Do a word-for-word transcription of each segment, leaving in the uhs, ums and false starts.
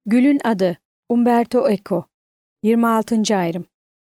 Gül'ün adı Umberto Eco. yirmi altıncı ayrım.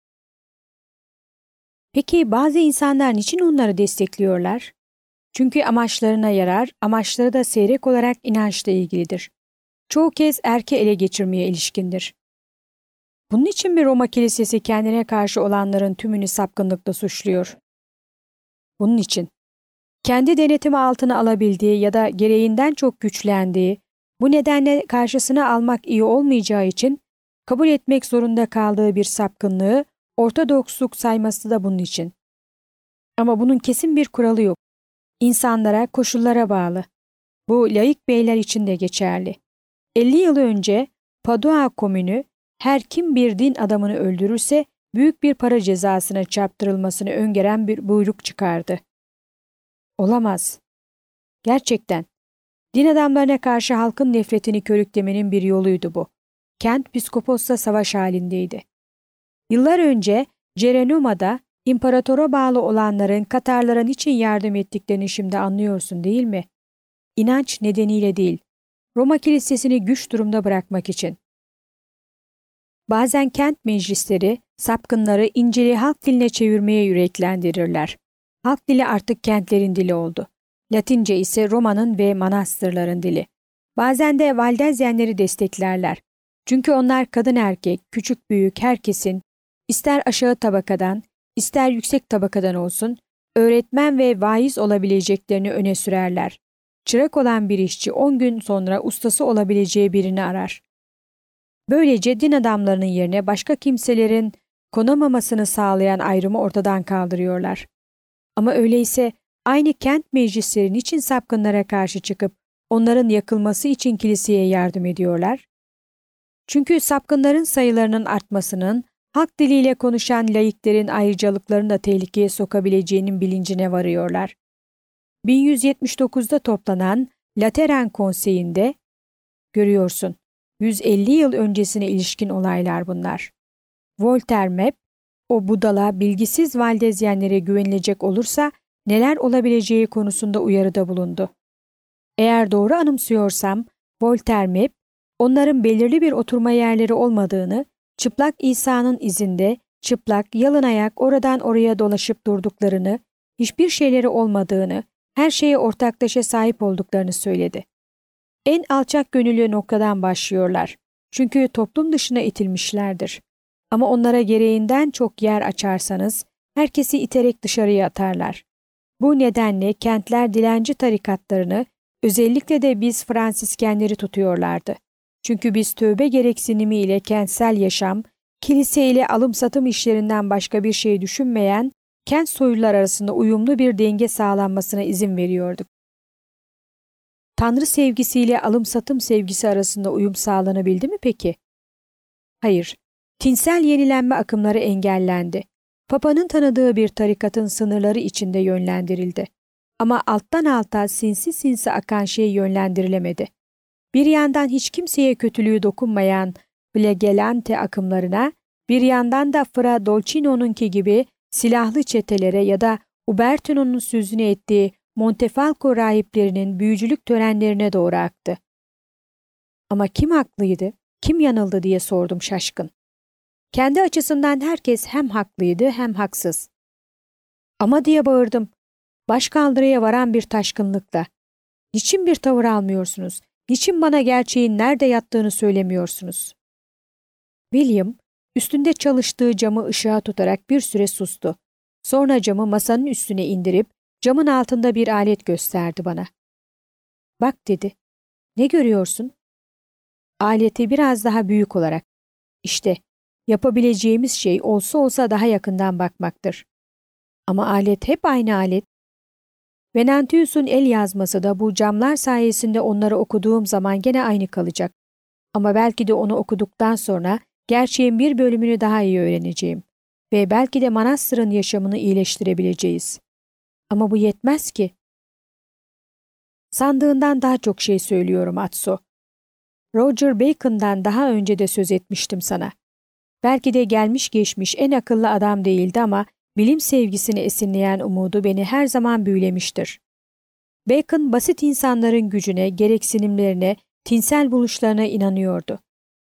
Peki bazı insanlar niçin onları destekliyorlar? Çünkü amaçlarına yarar, amaçları da seyrek olarak inançla ilgilidir. Çoğu kez erke ele geçirmeye ilişkindir. Bunun için mi Roma Kilisesi kendine karşı olanların tümünü sapkınlıkla suçluyor? Bunun için. Kendi denetimi altına alabildiği ya da gereğinden çok güçlendiği, bu nedenle karşısına almak iyi olmayacağı için kabul etmek zorunda kaldığı bir sapkınlığı Ortodoksluk sayması da bunun için. Ama bunun kesin bir kuralı yok. İnsanlara, koşullara bağlı. Bu laik beyler için de geçerli. elli yıl önce Padua Komünü her kim bir din adamını öldürürse büyük bir para cezasına çarptırılmasını öngören bir buyruk çıkardı. Olamaz. Gerçekten. Din adamlarına karşı halkın nefretini körüklemenin bir yoluydu bu. Kent piskoposla savaş halindeydi. Yıllar önce Cerenoma'da imparatora bağlı olanların Katarlara niçin yardım ettiklerini şimdi anlıyorsun değil mi? İnanç nedeniyle değil, Roma Kilisesi'ni güç durumda bırakmak için. Bazen kent meclisleri sapkınları İncil'i halk diline çevirmeye yüreklendirirler. Halk dili artık kentlerin dili oldu. Latince ise Roma'nın ve manastırların dili. Bazen de Valdezyenleri desteklerler. Çünkü onlar kadın erkek, küçük büyük herkesin, ister aşağı tabakadan, ister yüksek tabakadan olsun, öğretmen ve vaiz olabileceklerini öne sürerler. Çırak olan bir işçi on gün sonra ustası olabileceği birini arar. Böylece din adamlarının yerine başka kimselerin konamamasını sağlayan ayrımı ortadan kaldırıyorlar. Ama öyleyse aynı kent meclisleri niçin sapkınlara karşı çıkıp onların yakılması için kiliseye yardım ediyorlar? Çünkü sapkınların sayılarının artmasının, halk diliyle konuşan laiklerin ayrıcalıklarını da tehlikeye sokabileceğinin bilincine varıyorlar. bin yüz yetmiş dokuzda toplanan Lateran Konseyi'nde, görüyorsun, yüz elli yıl öncesine ilişkin olaylar bunlar. Voltaire Map, o budala bilgisiz Valdezyenlere güvenilecek olursa neler olabileceği konusunda uyarıda bulundu. Eğer doğru anımsıyorsam, Voltaire Map, onların belirli bir oturma yerleri olmadığını, çıplak İsa'nın izinde, çıplak, yalın ayak oradan oraya dolaşıp durduklarını, hiçbir şeyleri olmadığını, her şeye ortaklaşa sahip olduklarını söyledi. En alçak gönüllü noktadan başlıyorlar. Çünkü toplum dışına itilmişlerdir. Ama onlara gereğinden çok yer açarsanız, herkesi iterek dışarıya atarlar. Bu nedenle kentler dilenci tarikatlarını, özellikle de biz Fransiskenleri tutuyorlardı. Çünkü biz tövbe gereksinimiyle kentsel yaşam, kilise ile alım satım işlerinden başka bir şey düşünmeyen, kent soylular arasında uyumlu bir denge sağlanmasına izin veriyorduk. Tanrı sevgisiyle alım satım sevgisi arasında uyum sağlanabildi mi peki? Hayır. Tinsel yenilenme akımları engellendi. Papa'nın tanıdığı bir tarikatın sınırları içinde yönlendirildi. Ama alttan alta sinsi sinsi akan şey yönlendirilemedi. Bir yandan hiç kimseye kötülüğü dokunmayan Flagellante akımlarına, bir yandan da Fra Dolcino'nunki gibi silahlı çetelere ya da Ubertino'nun sözünü ettiği Montefalco rahiplerinin büyücülük törenlerine doğru aktı. Ama kim haklıydı, kim yanıldı diye sordum şaşkın. Kendi açısından herkes hem haklıydı hem haksız. Ama diye bağırdım, başkaldırıya varan bir taşkınlıkla. Niçin bir tavır almıyorsunuz? Niçin bana gerçeğin nerede yattığını söylemiyorsunuz? William, üstünde çalıştığı camı ışığa tutarak bir süre sustu. Sonra camı masanın üstüne indirip camın altında bir alet gösterdi bana. Bak dedi. Ne görüyorsun? Aleti biraz daha büyük olarak. İşte yapabileceğimiz şey olsa olsa daha yakından bakmaktır. Ama alet hep aynı alet. Venantius'un el yazması da bu camlar sayesinde onları okuduğum zaman gene aynı kalacak. Ama belki de onu okuduktan sonra gerçeğin bir bölümünü daha iyi öğreneceğim. Ve belki de manastırın yaşamını iyileştirebileceğiz. Ama bu yetmez ki. Sandığından daha çok şey söylüyorum Atso. Roger Bacon'dan daha önce de söz etmiştim sana. Belki de gelmiş geçmiş en akıllı adam değildi ama bilim sevgisini esinleyen umudu beni her zaman büyülemiştir. Bacon basit insanların gücüne, gereksinimlerine, tinsel buluşlarına inanıyordu.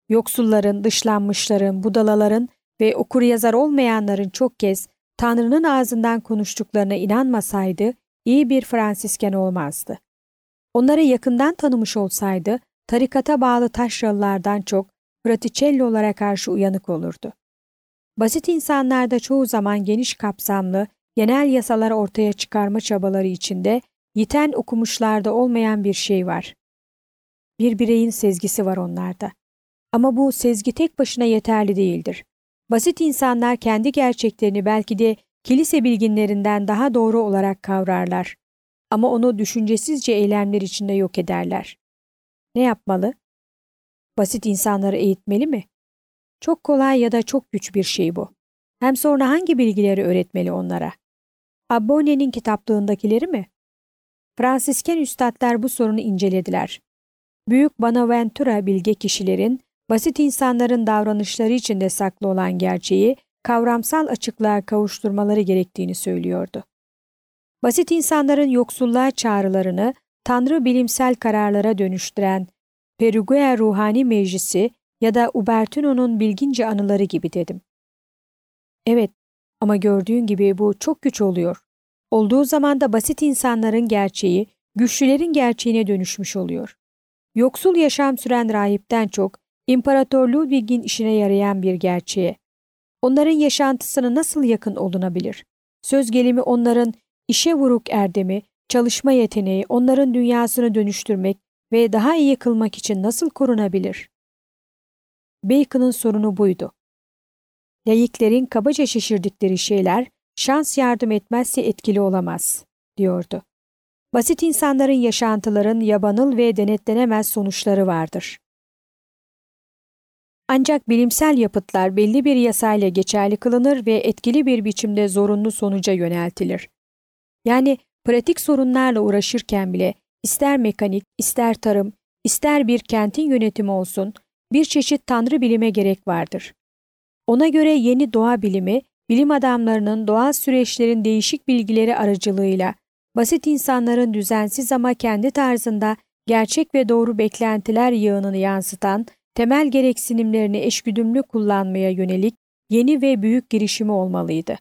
Yoksulların, dışlanmışların, budalaların ve okuryazar olmayanların çok kez Tanrı'nın ağzından konuştuklarına inanmasaydı iyi bir Fransisken olmazdı. Onları yakından tanımış olsaydı tarikata bağlı taşralılardan çok Fraticello'lara karşı uyanık olurdu. Basit insanlarda çoğu zaman geniş kapsamlı, genel yasalar ortaya çıkarma çabaları içinde yiten okumuşlarda olmayan bir şey var. Bir bireyin sezgisi var onlarda. Ama bu sezgi tek başına yeterli değildir. Basit insanlar kendi gerçeklerini belki de kilise bilginlerinden daha doğru olarak kavrarlar. Ama onu düşüncesizce eylemler içinde yok ederler. Ne yapmalı? Basit insanları eğitmeli mi? Çok kolay ya da çok güç bir şey bu. Hem sonra hangi bilgileri öğretmeli onlara? Abbone'nin kitaplığındakileri mi? Fransisken üstadlar bu sorunu incelediler. Büyük Bonaventura bilge kişilerin, basit insanların davranışları içinde saklı olan gerçeği kavramsal açıklığa kavuşturmaları gerektiğini söylüyordu. Basit insanların yoksulluğa çağrılarını Tanrı bilimsel kararlara dönüştüren Perugia Ruhani Meclisi ya da Ubertino'nun bilgince anıları gibi dedim. Evet, ama gördüğün gibi bu çok güç oluyor. Olduğu zaman da basit insanların gerçeği, güçlülerin gerçeğine dönüşmüş oluyor. Yoksul yaşam süren rahipten çok, İmparator Ludwig'in işine yarayan bir gerçeğe. Onların yaşantısına nasıl yakın olunabilir? Söz gelimi onların işe vuruk erdemi, çalışma yeteneği, onların dünyasını dönüştürmek ve daha iyi kılmak için nasıl korunabilir? Bacon'ın sorunu buydu. Laiklerin kabaca şişirdikleri şeyler, şans yardım etmezse etkili olamaz, diyordu. Basit insanların yaşantıların yabanıl ve denetlenemez sonuçları vardır. Ancak bilimsel yapıtlar belli bir yasayla geçerli kılınır ve etkili bir biçimde zorunlu sonuca yöneltilir. Yani pratik sorunlarla uğraşırken bile ister mekanik, ister tarım, ister bir kentin yönetimi olsun, bir çeşit tanrı bilime gerek vardır. Ona göre yeni doğa bilimi, bilim adamlarının doğal süreçlerin değişik bilgileri aracılığıyla basit insanların düzensiz ama kendi tarzında gerçek ve doğru beklentiler yığınını yansıtan temel gereksinimlerini eşgüdümlü kullanmaya yönelik yeni ve büyük girişimi olmalıydı.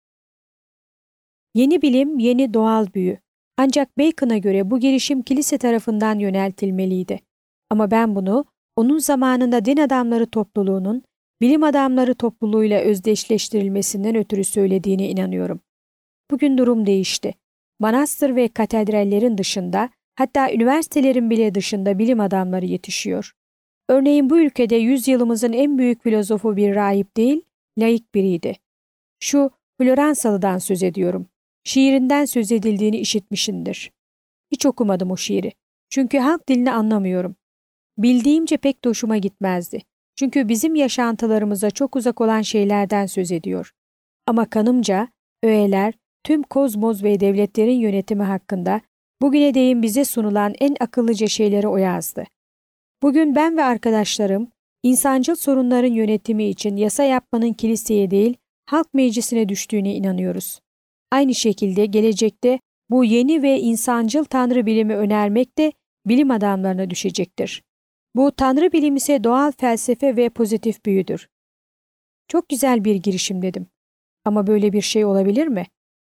Yeni bilim, yeni doğal büyü. Ancak Bacon'a göre bu girişim kilise tarafından yöneltilmeliydi. Ama ben bunu onun zamanında din adamları topluluğunun bilim adamları topluluğuyla özdeşleştirilmesinden ötürü söylediğine inanıyorum. Bugün durum değişti. Manastır ve katedrallerin dışında, hatta üniversitelerin bile dışında bilim adamları yetişiyor. Örneğin bu ülkede yüzyılımızın en büyük filozofu bir rahip değil, laik biriydi. Şu Floransalı'dan söz ediyorum. Şiirinden söz edildiğini işitmişindir. Hiç okumadım o şiiri. Çünkü halk dilini anlamıyorum. Bildiğimce pek de hoşuma gitmezdi. Çünkü bizim yaşantılarımıza çok uzak olan şeylerden söz ediyor. Ama kanımca, öğeler, tüm kozmos ve devletlerin yönetimi hakkında bugüne değin bize sunulan en akıllıca şeyleri o yazdı. Bugün ben ve arkadaşlarım, insancıl sorunların yönetimi için yasa yapmanın kiliseye değil, halk meclisine düştüğüne inanıyoruz. Aynı şekilde gelecekte bu yeni ve insancıl tanrı bilimi önermek de bilim adamlarına düşecektir. Bu tanrı bilimi ise doğal felsefe ve pozitif büyüdür. Çok güzel bir girişim dedim. Ama böyle bir şey olabilir mi?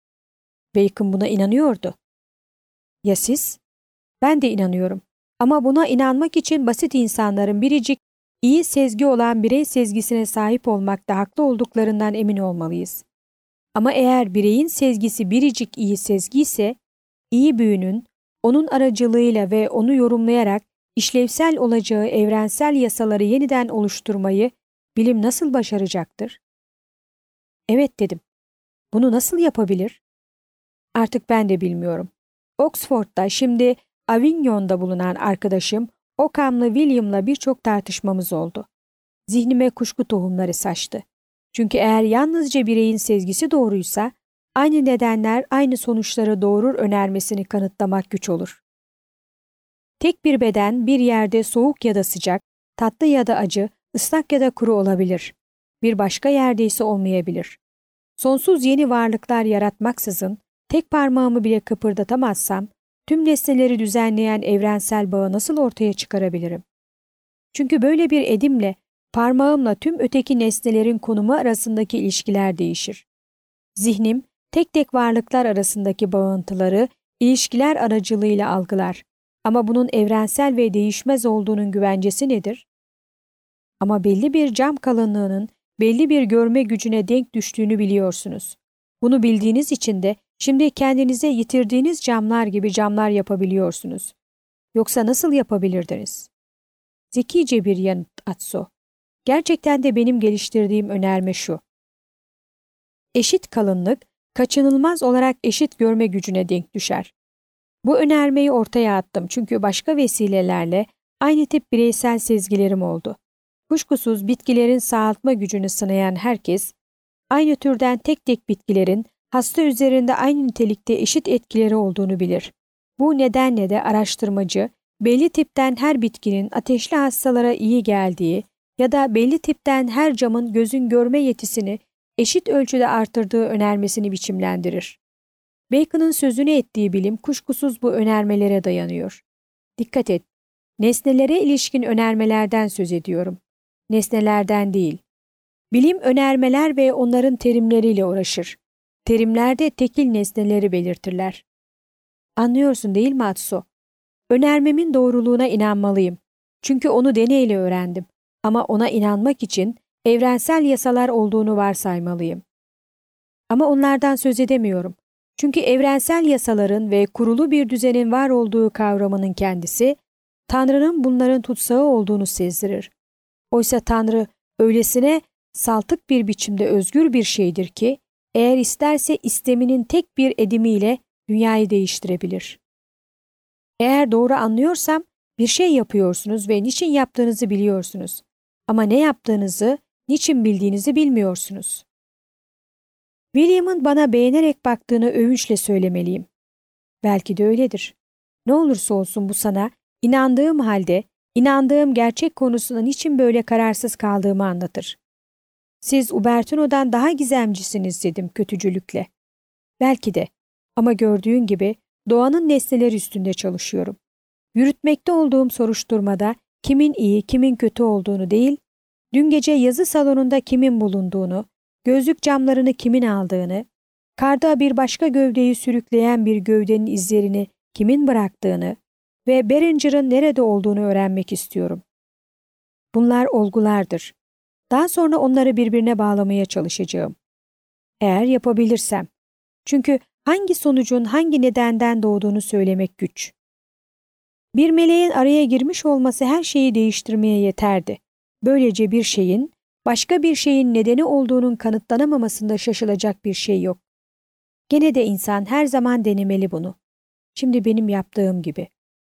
Bacon buna inanıyordu. Ya siz? Ben de inanıyorum. Ama buna inanmak için basit insanların biricik, iyi sezgi olan birey sezgisine sahip olmakta haklı olduklarından emin olmalıyız. Ama eğer bireyin sezgisi biricik iyi sezgi ise, iyi büyünün, onun aracılığıyla ve onu yorumlayarak işlevsel olacağı evrensel yasaları yeniden oluşturmayı bilim nasıl başaracaktır? Evet dedim. Bunu nasıl yapabilir? Artık ben de bilmiyorum. Oxford'da şimdi Avignon'da bulunan arkadaşım Occam'lı William'la birçok tartışmamız oldu. Zihnime kuşku tohumları saçtı. Çünkü eğer yalnızca bireyin sezgisi doğruysa, aynı nedenler aynı sonuçları doğurur önermesini kanıtlamak güç olur. Tek bir beden bir yerde soğuk ya da sıcak, tatlı ya da acı, ıslak ya da kuru olabilir. Bir başka yerde ise olmayabilir. Sonsuz yeni varlıklar yaratmaksızın, tek parmağımı bile kıpırdatamazsam, tüm nesneleri düzenleyen evrensel bağı nasıl ortaya çıkarabilirim? Çünkü böyle bir edimle Parmağımla tüm öteki nesnelerin konumu arasındaki ilişkiler değişir. Zihnim tek tek varlıklar arasındaki bağıntıları ilişkiler aracılığıyla algılar. Ama bunun evrensel ve değişmez olduğunun güvencesi nedir? Ama belli bir cam kalınlığının belli bir görme gücüne denk düştüğünü biliyorsunuz. Bunu bildiğiniz için de şimdi kendinize yitirdiğiniz camlar gibi camlar yapabiliyorsunuz. Yoksa nasıl yapabilirdiniz? Zekice bir yanıt Atso. Gerçekten de benim geliştirdiğim önerme şu. Eşit kalınlık, kaçınılmaz olarak eşit görme gücüne denk düşer. Bu önermeyi ortaya attım çünkü başka vesilelerle aynı tip bireysel sezgilerim oldu. Kuşkusuz bitkilerin sağaltma gücünü sınayan herkes, aynı türden tek tek bitkilerin hasta üzerinde aynı nitelikte eşit etkileri olduğunu bilir. Bu nedenle de araştırmacı, belli tipten her bitkinin ateşli hastalara iyi geldiği ya da belli tipten her camın gözün görme yetisini eşit ölçüde artırdığı önermesini biçimlendirir. Bacon'ın sözünü ettiği bilim kuşkusuz bu önermelere dayanıyor. Dikkat et, nesnelere ilişkin önermelerden söz ediyorum. Nesnelerden değil. Bilim önermeler ve onların terimleriyle uğraşır. Terimler de tekil nesneleri belirtirler. Anlıyorsun değil mi Atso? Önermemin doğruluğuna inanmalıyım. Çünkü onu deneyle öğrendim. Ama ona inanmak için evrensel yasalar olduğunu varsaymalıyım. Ama onlardan söz edemiyorum. Çünkü evrensel yasaların ve kurulu bir düzenin var olduğu kavramının kendisi, Tanrı'nın bunların tutsağı olduğunu sezdirir. Oysa Tanrı öylesine saltık bir biçimde özgür bir şeydir ki, eğer isterse isteminin tek bir edimiyle dünyayı değiştirebilir. Eğer doğru anlıyorsam, bir şey yapıyorsunuz ve niçin yaptığınızı biliyorsunuz. Ama ne yaptığınızı, niçin bildiğinizi bilmiyorsunuz. William'ın bana beğenerek baktığını övünçle söylemeliyim. Belki de öyledir. Ne olursa olsun bu sana, inandığım halde, inandığım gerçek konusunda niçin böyle kararsız kaldığımı anlatır. Siz Ubertino'dan daha gizemcisiniz dedim kötücülükle. Belki de, ama gördüğün gibi doğanın nesneler üstünde çalışıyorum. Yürütmekte olduğum soruşturmada kimin iyi, kimin kötü olduğunu değil, dün gece yazı salonunda kimin bulunduğunu, gözlük camlarını kimin aldığını, karda bir başka gövdeyi sürükleyen bir gövdenin izlerini kimin bıraktığını ve Berenger'ın nerede olduğunu öğrenmek istiyorum. Bunlar olgulardır. Daha sonra onları birbirine bağlamaya çalışacağım. Eğer yapabilirsem. Çünkü hangi sonucun hangi nedenden doğduğunu söylemek güç. Bir meleğin araya girmiş olması her şeyi değiştirmeye yeterdi. Böylece bir şeyin, başka bir şeyin nedeni olduğunun kanıtlanamamasında şaşılacak bir şey yok. Gene de insan her zaman denemeli bunu. Şimdi benim yaptığım gibi.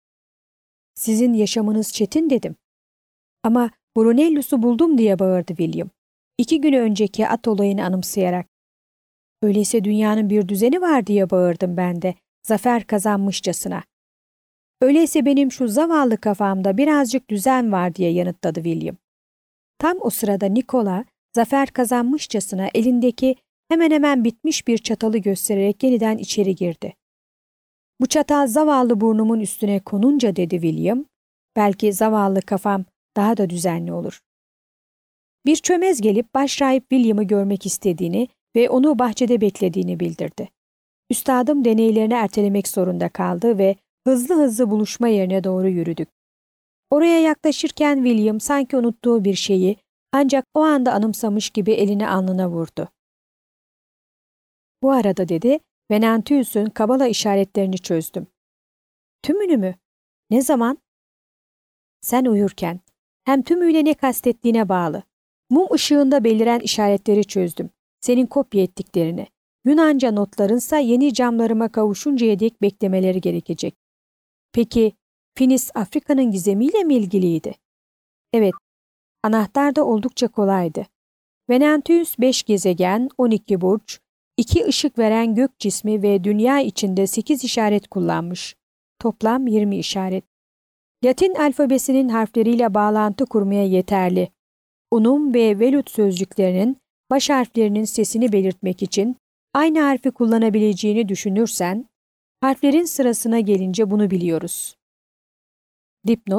Sizin yaşamınız çetin dedim. Ama Brunellus'u buldum diye bağırdı William. İki gün önceki at olayını anımsayarak. Öyleyse dünyanın bir düzeni var diye bağırdım ben de, zafer kazanmışçasına. Öyleyse benim şu zavallı kafamda birazcık düzen var diye yanıtladı William. Tam o sırada Nikola, zafer kazanmışçasına elindeki hemen hemen bitmiş bir çatalı göstererek yeniden içeri girdi. Bu çatal zavallı burnumun üstüne konunca dedi William, belki zavallı kafam daha da düzenli olur. Bir çömez gelip başrahip William'ı görmek istediğini ve onu bahçede beklediğini bildirdi. Üstadım deneylerini ertelemek zorunda kaldı ve hızlı hızlı buluşma yerine doğru yürüdük. Oraya yaklaşırken William sanki unuttuğu bir şeyi ancak o anda anımsamış gibi elini alnına vurdu. Bu arada dedi, Venantius'un kabala işaretlerini çözdüm. Tümünü mü? Ne zaman? Sen uyurken. Hem tümüyle ne kastettiğine bağlı. Mum ışığında beliren işaretleri çözdüm. Senin kopya ettiklerini. Yunanca notlarınsa yeni camlarıma kavuşuncaya dek beklemeleri gerekecek. Peki, Finis Afrika'nın gizemiyle mi ilgiliydi? Evet, anahtar da oldukça kolaydı. Venantius beş gezegen, on iki burç, iki ışık veren gök cismi ve dünya içinde sekiz işaret kullanmış. Toplam yirmi işaret. Latin alfabesinin harfleriyle bağlantı kurmaya yeterli. Unum ve velut sözcüklerinin baş harflerinin sesini belirtmek için aynı harfi kullanabileceğini düşünürsen, harflerin sırasına gelince bunu biliyoruz. Dipnot,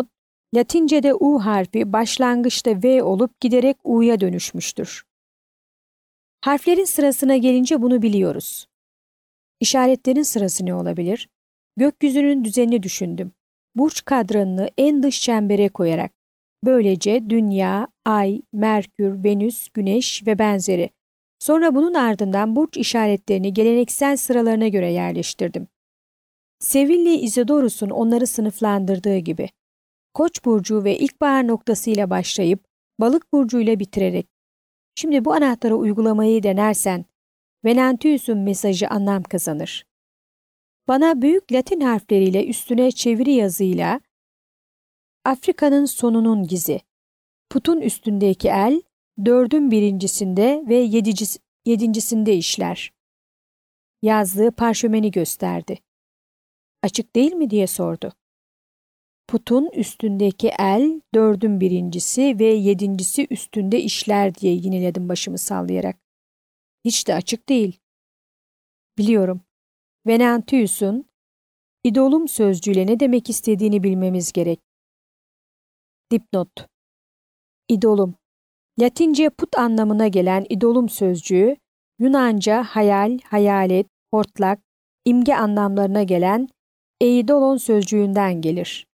Latince'de U harfi başlangıçta V olup giderek U'ya dönüşmüştür. Harflerin sırasına gelince bunu biliyoruz. İşaretlerin sırası ne olabilir? Gökyüzünün düzenini düşündüm. Burç kadranını en dış çembere koyarak. Böylece Dünya, Ay, Merkür, Venüs, Güneş ve benzeri. Sonra bunun ardından burç işaretlerini geleneksel sıralarına göre yerleştirdim. Sevilli Isidorus'un onları sınıflandırdığı gibi. Koç burcu ve ilkbahar noktasıyla başlayıp balık burcuyla bitirerek. Şimdi bu anahtarı uygulamayı denersen Venantius'un mesajı anlam kazanır. Bana büyük Latin harfleriyle üstüne çeviri yazıyla Afrika'nın sonunun gizi. Putun üstündeki el dördün birincisinde ve yedicis, yedincisinde işler. Yazdığı parşömeni gösterdi. Açık değil mi diye sordu. Putun üstündeki el dördün birincisi ve yedincisi üstünde işler diye yineledim başımı sallayarak. Hiç de açık değil. Biliyorum. Venantius'un idolum sözcüğüyle ne demek istediğini bilmemiz gerek. Dipnot. İdolum. Latince put anlamına gelen idolum sözcüğü, Yunanca hayal, hayalet, hortlak, imge anlamlarına gelen eidolon sözcüğünden gelir.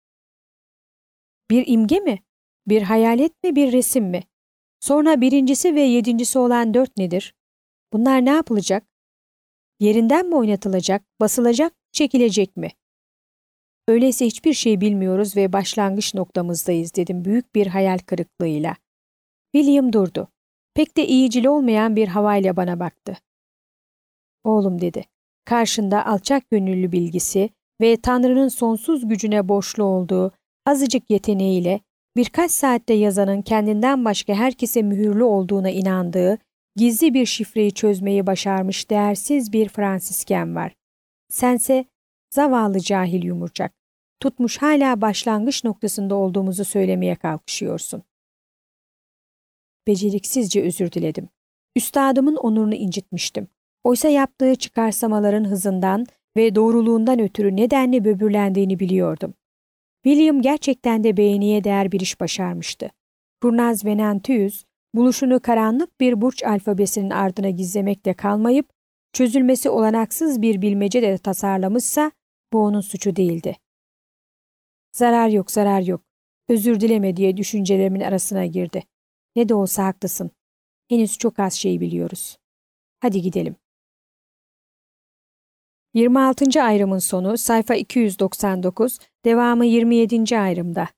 Bir imge mi? Bir hayalet mi? Bir resim mi? Sonra birincisi ve yedincisi olan dört nedir? Bunlar ne yapılacak? Yerinden mi oynatılacak, basılacak, çekilecek mi? Öyleyse hiçbir şey bilmiyoruz ve başlangıç noktamızdayız dedim büyük bir hayal kırıklığıyla. William durdu. Pek de iyicil olmayan bir havayla bana baktı. Oğlum dedi. Karşında alçak gönüllü bilgisi ve Tanrı'nın sonsuz gücüne borçlu olduğu azıcık yeteneğiyle birkaç saatte yazanın kendinden başka herkese mühürlü olduğuna inandığı gizli bir şifreyi çözmeyi başarmış değersiz bir Fransisken var. Sense zavallı cahil yumurcak, tutmuş hala başlangıç noktasında olduğumuzu söylemeye kalkışıyorsun. Beceriksizce özür diledim. Üstadımın onurunu incitmiştim. Oysa yaptığı çıkarsamaların hızından ve doğruluğundan ötürü nedenle böbürlendiğini biliyordum. William gerçekten de beğeniye değer bir iş başarmıştı. Kurnaz Venantius, buluşunu karanlık bir burç alfabesinin ardına gizlemekle kalmayıp, çözülmesi olanaksız bir bilmece de tasarlamışsa, bu onun suçu değildi. Zarar yok, zarar yok. Özür dileme diye düşüncelerimin arasına girdi. Ne de olsa haklısın. Henüz çok az şey biliyoruz. Hadi gidelim. yirmi altıncı ayrımın sonu sayfa iki yüz doksan dokuz, devamı yirmi yedinci ayrımda.